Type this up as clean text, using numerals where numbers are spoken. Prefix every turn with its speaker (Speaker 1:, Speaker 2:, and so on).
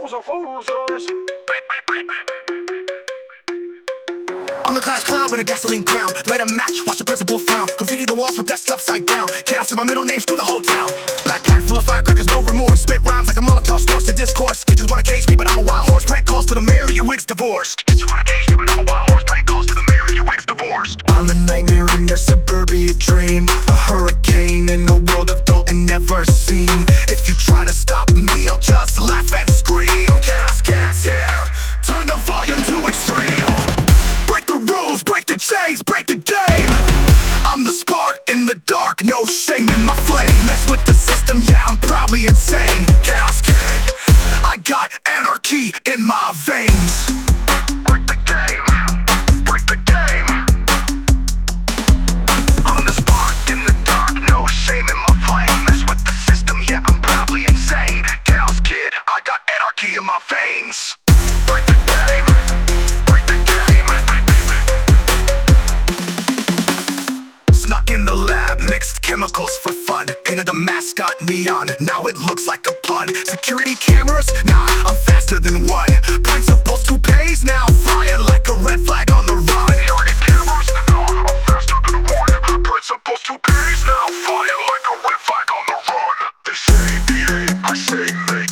Speaker 1: fools are losers.
Speaker 2: On the glass cloud with a gasoline crown, light a match, watch the principal frown. Graffiti the walls with desks upside down. Chaos in my middle names through the whole town. Black cat full of firecrackers, no remorse. Spit rhymes like a Molotov, starts the discourse. Bitches wanna cage me, but I'm a wild horse. Prank calls to the mayor, your wig's divorced. Bitches wanna cage me, but I'm a wild horse. Prank calls to the mayor, your wig's divorced. I'm a nightmare in a suburbia dream, a hurricane in a world of dull and never seen. If you try to stop me, I'll just laugh and scream. Chaos gets here, turn the volume to extreme. Break the rules, break the chains, break the game. I'm the spark in the dark, no shame in my flame. Mess with the system, yeah, I'm probably insane. Chaos Kid, I got anarchy in my veins. Break the game, break the game. I'm the spark in the dark, no shame in my flame. Mess with the system, yeah, I'm probably insane. Chaos Kid, I got anarchy in my veins. Break the game, break the game. Snuck in the lab, mixed chemicals for fun. Painted a mascot neon, now it looks like a pun. Security cameras, nah, I'm faster than one. Principals toupees, now flying like a red flag on the run. Security cameras, nah, I'm faster than one. Principals toupees, now flying like a red flag on the run. They say BA, I say me.